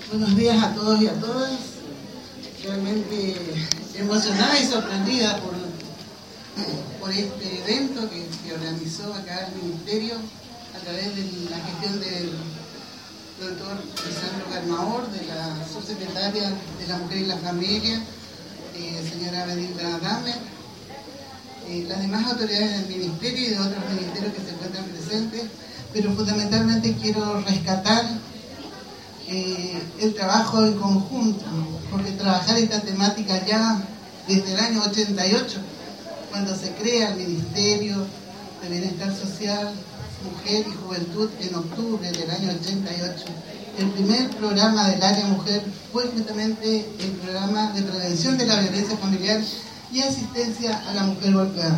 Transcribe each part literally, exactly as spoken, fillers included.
Buenos días a todos y a todas. Realmente emocionada y sorprendida por, por este evento que, que organizó acá el Ministerio a través de la gestión del doctor Lisandro Garmaor, de la subsecretaria de la Mujer y la Familia, eh, señora Benita Damer, eh, las demás autoridades del Ministerio y de otros ministerios que se encuentran presentes, pero fundamentalmente quiero rescatar Eh, el trabajo en conjunto, porque trabajar esta temática ya desde el año ochenta y ocho, cuando se crea el Ministerio de Bienestar Social, Mujer y Juventud en octubre del año ochenta y ocho. El primer programa del área mujer fue justamente el programa de prevención de la violencia familiar y asistencia a la mujer golpeada.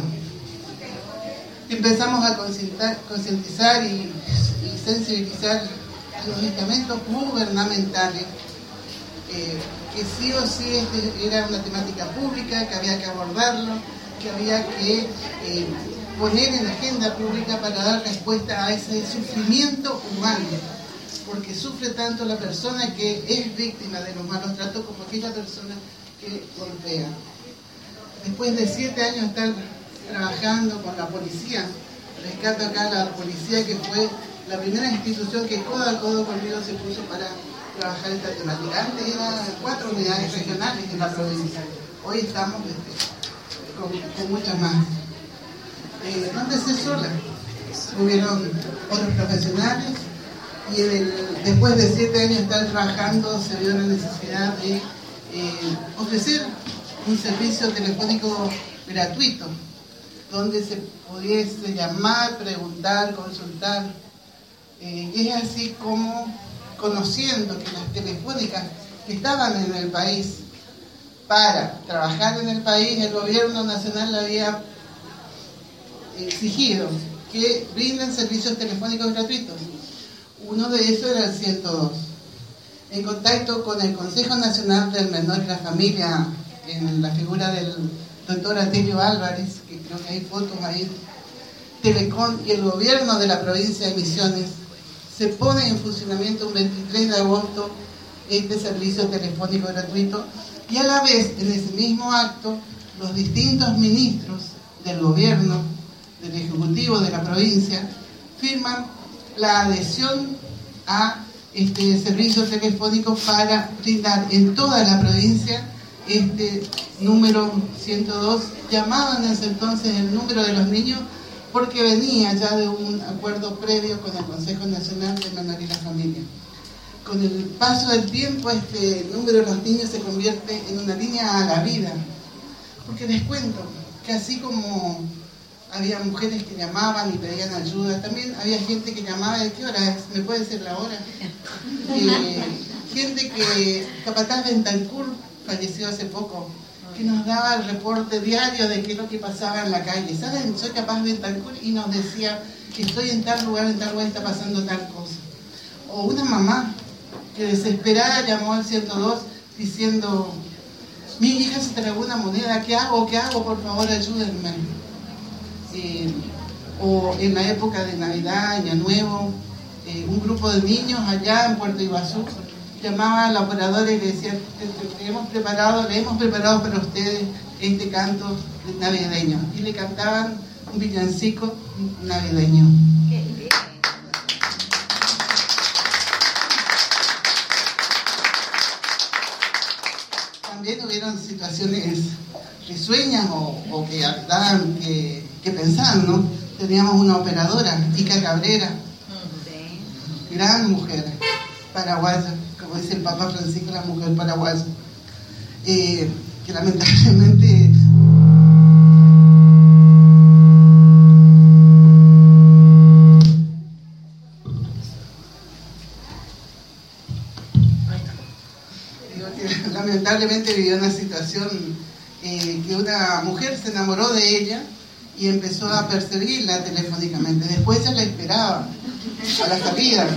Empezamos a concientizar y, y sensibilizar los estamentos gubernamentales, eh, que sí o sí este era una temática pública, que había que abordarlo, que había que eh, poner en la agenda pública para dar respuesta a ese sufrimiento humano, porque sufre tanto la persona que es víctima de los malos tratos como aquella persona que golpea. Después de siete años de estar trabajando con la policía, rescato acá la policía, que fue la primera institución que codo a codo conmigo se puso para trabajar esta temática. Antes eran cuatro unidades regionales en la provincia. Hoy estamos este, con, con muchas más. Eh, no empecé sola. Hubieron otros profesionales y en el, después de siete años de estar trabajando se vio la necesidad de eh, ofrecer un servicio telefónico gratuito donde se pudiese llamar, preguntar, consultar. Eh, y es así como, conociendo que las telefónicas que estaban en el país, para trabajar en el país, el gobierno nacional le había exigido que brinden servicios telefónicos gratuitos. Uno de esos era el ciento dos. En contacto con el Consejo Nacional del Menor y la Familia, en la figura del doctor Atilio Álvarez, que creo que hay fotos ahí, Telecom y el gobierno de la provincia de Misiones, se pone en funcionamiento un veintitrés de agosto este servicio telefónico gratuito, y a la vez, en ese mismo acto, los distintos ministros del gobierno, del ejecutivo de la provincia, firman la adhesión a este servicio telefónico para brindar en toda la provincia este número ciento dos, llamado en ese entonces el número de los niños, porque venía ya de un acuerdo previo con el Consejo Nacional del Menor y la Familia. Con el paso del tiempo, este número de los niños se convierte en una línea a la vida, porque les cuento que así como había mujeres que llamaban y pedían ayuda, también había gente que llamaba: ¿de qué hora es? ¿Me puede decir la hora? Eh, gente que, Capataz Bentancur, falleció hace poco, que nos daba el reporte diario de qué es lo que pasaba en la calle. ¿Saben? Soy Capaz Bentancur, y nos decía que estoy en tal lugar, en tal lugar está pasando tal cosa. O una mamá que desesperada llamó al ciento dos diciendo: mi hija se tragó una moneda, ¿qué hago? ¿Qué hago? Por favor, ayúdenme. Eh, o en la época de Navidad, Año Nuevo, eh, un grupo de niños allá en Puerto Iguazú llamaba a la operadora y le decía: le hemos preparado, le hemos preparado para ustedes este canto navideño. Y le cantaban un villancico navideño. También hubieron situaciones risueñas o, o que daban que, que pensar, ¿no? Teníamos una operadora, Ica Cabrera, gran mujer, paraguaya, como dice el Papa Francisco, la mujer paraguaya, eh, que lamentablemente digo que lamentablemente vivió una situación eh, que una mujer se enamoró de ella y empezó a perseguirla telefónicamente. Después ella la esperaba a la salida.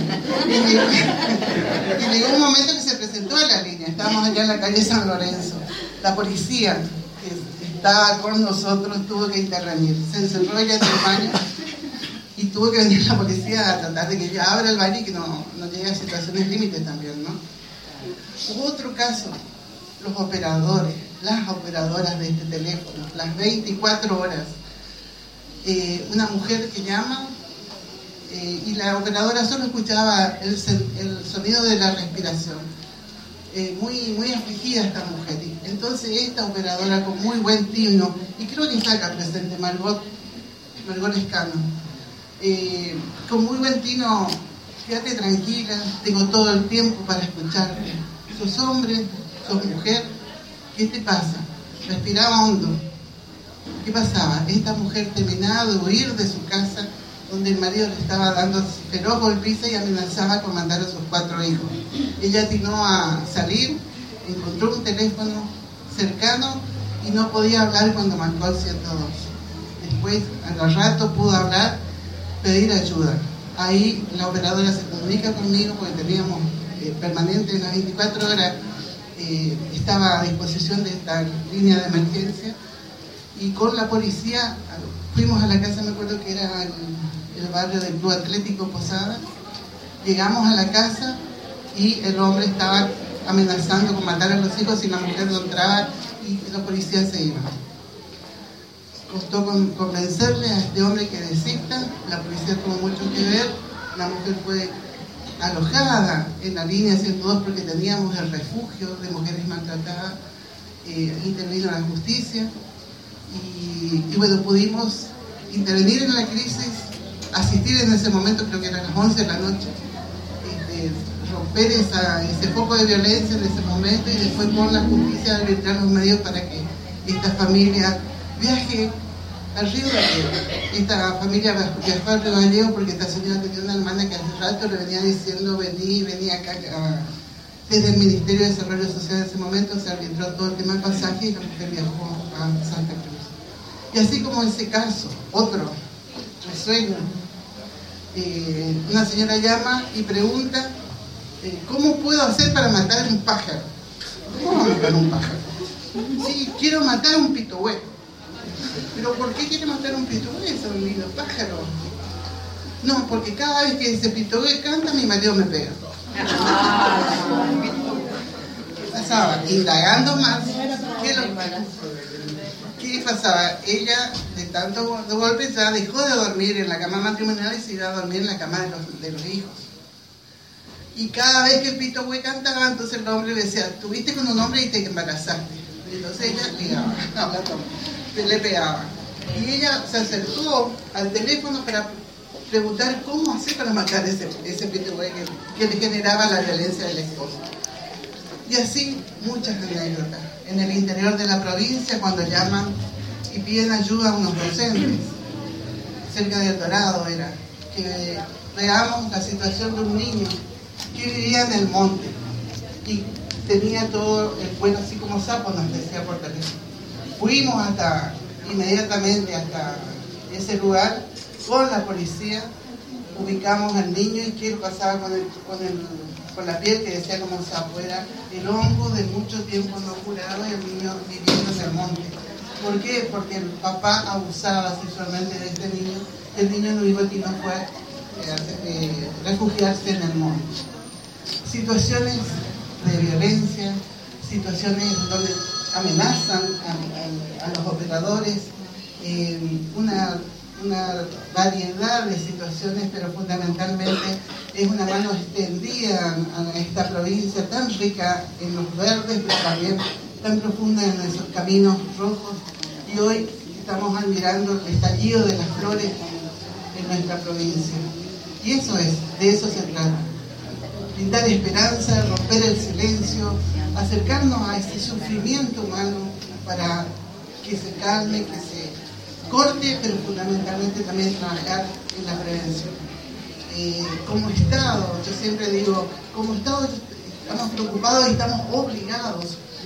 Y llegó un momento que se presentó a la línea. Estábamos allá en la calle San Lorenzo. La policía que estaba con nosotros tuvo que intervenir. Se encerró ella en el baño y tuvo que venir la policía a tratar de que ella abra el baño y que no, no llegue a situaciones límites también, ¿no? Hubo otro caso, los operadores, las operadoras de este teléfono, las veinticuatro horas. Eh, una mujer que llama eh, y la operadora solo escuchaba el, el sonido de la respiración. Eh, muy, muy afligida esta mujer. Y entonces esta operadora con muy buen tino, y creo que está acá presente Margot, Margot Lescano, eh, con muy buen tino, quédate tranquila, tengo todo el tiempo para escucharte. Sos hombre, sos mujer, ¿qué te pasa? Respiraba hondo. ¿Qué pasaba? Esta mujer terminaba de huir de su casa, donde el marido le estaba dando feroz golpiza y amenazaba con mandar a sus cuatro hijos. Ella atinó a salir, encontró un teléfono cercano y no podía hablar cuando marcó el ciento dos. Después, al rato, pudo hablar, pedir ayuda. Ahí la operadora se comunica conmigo porque teníamos eh, permanente en las veinticuatro horas, eh, estaba a disposición de esta línea de emergencia, y con la policía fuimos a la casa, me acuerdo que era el, el barrio del Club Atlético Posada. Llegamos a la casa y el hombre estaba amenazando con matar a los hijos si la mujer no entraba, y los policías se iban. Costó con, convencerle a este hombre que desista, la policía tuvo mucho que ver, la mujer fue alojada en la línea ciento dos porque teníamos el refugio de mujeres maltratadas, eh, intervino la justicia y, y bueno, pudimos intervenir en la crisis, asistir en ese momento, creo que eran las once de la noche, este, romper esa, ese foco de violencia en ese momento, y después con la justicia arbitrar los medios para que esta familia viaje al Río Gallego. Esta familia viajó al Río Gallego porque esta señora tenía una hermana que hace rato le venía diciendo vení, vení acá. Desde el Ministerio de Desarrollo Social en ese momento se arbitró todo el tema del pasaje y la mujer viajó a Santa Cruz. Y así como ese caso, otro, resuena. Eh, una señora llama y pregunta, eh, ¿cómo puedo hacer para matar un pájaro? ¿Cómo matar un pájaro? Sí, quiero matar un pitohué. ¿Pero por qué quiere matar un pitohué, ese lindo pájaro? No, porque cada vez que ese pitohué canta, mi marido me pega. ¿Qué pasaba? Indagando más, ¿qué, lo, ¿qué pasaba? Ella, de tantos golpes, ya dejó de dormir en la cama matrimonial y se iba a dormir en la cama de los, de los hijos. Y cada vez que el pitohué cantaba, entonces el hombre le decía, tuviste con un hombre y te embarazaste. Entonces ella ligaba, hablando, le pegaba. Y ella se acercó al teléfono para preguntar cómo hacer para matar ese, ese pitohué que, que le generaba la violencia del esposo. Y así muchas anécdotas. En el interior de la provincia, cuando llaman y piden ayuda a unos docentes, cerca del Dorado era, que veamos la situación de un niño que vivía en el monte y tenía todo el cuero así como sapo, nos decía por teléfono. Fuimos hasta, inmediatamente hasta ese lugar con la policía, ubicamos al niño y qué pasaba con, el, con, el, con la piel que decía como sapo, era el hongo de mucho tiempo no curado y el niño viviendo en el monte. ¿Por qué? Porque el papá abusaba sexualmente de este niño, el niño no iba y no fue eh, eh, refugiarse en el monte. Situaciones de violencia, situaciones donde amenazan a, a, a los operadores, eh, una, una variedad de situaciones, pero fundamentalmente es una mano extendida a esta provincia tan rica en los verdes, pero también tan profunda en esos caminos rojos, y hoy estamos admirando el estallido de las flores en, en nuestra provincia. Y eso es, de eso se trata. Brindar esperanza, romper el silencio, acercarnos a ese sufrimiento humano para que se calme, que se corte, pero fundamentalmente también trabajar en la prevención. Eh, como Estado, yo siempre digo, como Estado estamos preocupados y estamos obligados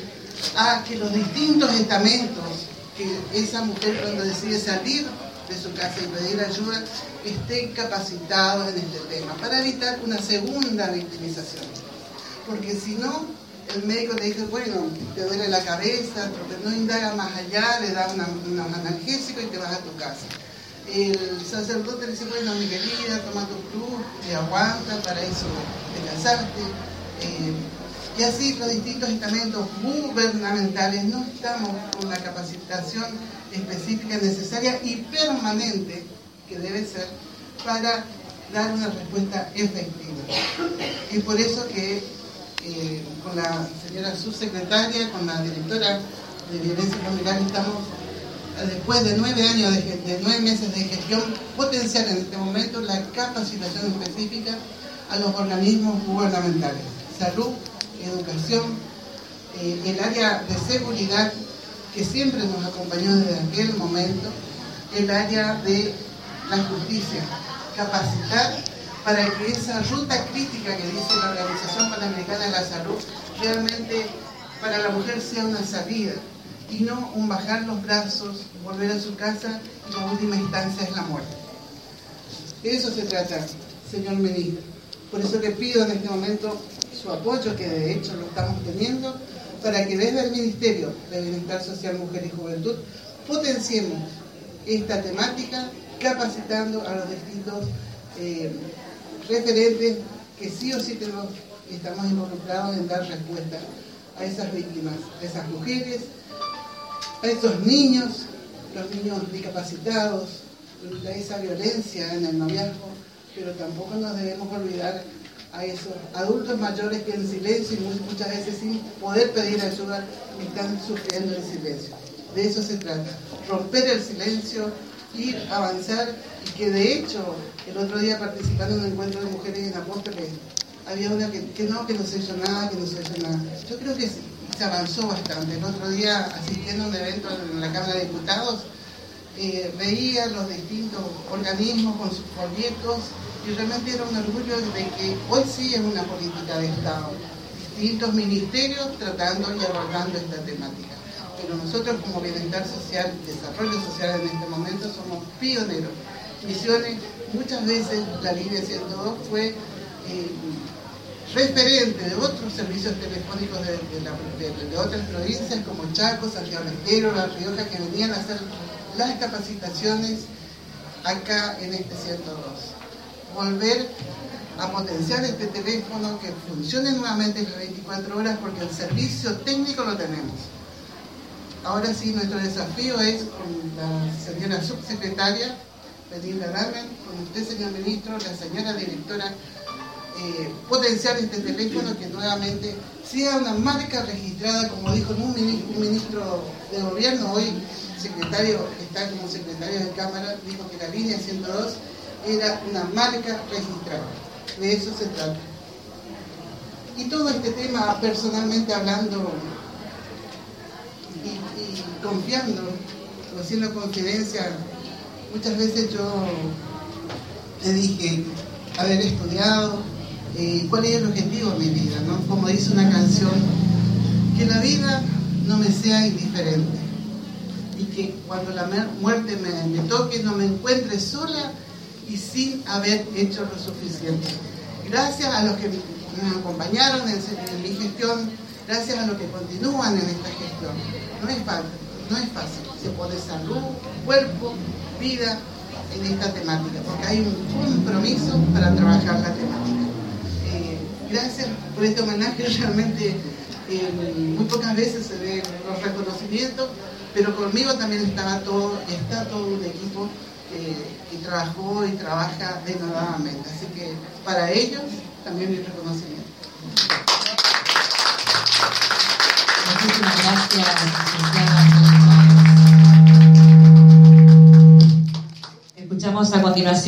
a que los distintos estamentos, que esa mujer cuando decide salir de su casa y pedir ayuda, estén capacitados en este tema, para evitar una segunda victimización. Porque si no, el médico le dice, bueno, te duele la cabeza, pero no indaga más allá, le da una, una, un analgésico y te vas a tu casa. El sacerdote le dice, bueno, mi querida, toma tu cruz, te aguanta, para eso te casaste. Eh, Y así los distintos estamentos gubernamentales no estamos con la capacitación específica necesaria y permanente que debe ser para dar una respuesta efectiva. Y por eso que eh, con la señora subsecretaria, con la directora de violencia familiar, estamos, después de nueve años, de, de nueve meses de gestión, potenciar en este momento la capacitación específica a los organismos gubernamentales. Salud, educación, eh, el área de seguridad, que siempre nos acompañó desde aquel momento, el área de la justicia, capacitar para que esa ruta crítica que dice la Organización Panamericana de la Salud realmente para la mujer sea una salida y no un bajar los brazos, volver a su casa y la última instancia es la muerte. De eso se trata, señor ministro. Por eso le pido en este momento su apoyo, que de hecho lo estamos teniendo, para que desde el Ministerio de Bienestar Social, Mujer y Juventud potenciemos esta temática, capacitando a los distintos eh, referentes que sí o sí tenemos, estamos involucrados en dar respuesta a esas víctimas, a esas mujeres, a esos niños, los niños discapacitados, a esa violencia en el noviazgo, pero tampoco nos debemos olvidar a esos adultos mayores que en silencio y muchas veces sin poder pedir ayuda están sufriendo en silencio. De eso se trata, romper el silencio, ir, avanzar, y que de hecho el otro día participando en un encuentro de mujeres en Apóstoles había una que, que no, que no se hizo nada, que no se hizo nada. Yo creo que sí, se avanzó bastante. El otro día, asistiendo a un evento en la Cámara de Diputados, eh, veía los distintos organismos con sus folletos y realmente era un orgullo de que hoy sí es una política de Estado, distintos ministerios tratando y abordando esta temática. Pero nosotros como Bienestar Social, Desarrollo Social en este momento somos pioneros. Misiones, muchas veces la línea ciento dos fue eh, referente de otros servicios telefónicos de, de, la, de, de otras provincias como Chaco, Santiago del Estero, La Rioja, que venían a hacer las capacitaciones acá en este ciento dos. Volver a potenciar este teléfono, que funcione nuevamente las veinticuatro horas, porque el servicio técnico lo tenemos. Ahora sí, nuestro desafío es con la señora subsecretaria, Belinda Darmen, con usted, señor ministro, la señora directora, eh, potenciar este teléfono, que nuevamente sea una marca registrada, como dijo un ministro, un ministro de gobierno, hoy secretario, está como secretario de Cámara, dijo que la línea ciento dos era una marca registrada. De eso se trata. Y todo este tema, personalmente hablando y, y confiando, o haciendo confidencia, muchas veces yo le dije haber estudiado, eh, cuál es el objetivo de mi vida, ¿no? Como dice una canción, que la vida no me sea indiferente y que cuando la muerte me, me toque no me encuentre sola y sin haber hecho lo suficiente. Gracias a los que me acompañaron en, en mi gestión, gracias a los que continúan en esta gestión. No es fácil, no es fácil. Se pone salud, cuerpo, vida en esta temática, porque hay un compromiso para trabajar la temática. Eh, gracias por este homenaje, realmente eh, muy pocas veces se ven los reconocimientos, pero conmigo también estaba todo, está todo un equipo que, que trabajó y trabaja denodadamente. Así que para ellos también mi reconocimiento. Muchísimas gracias, licenciada. Escuchamos a continuación.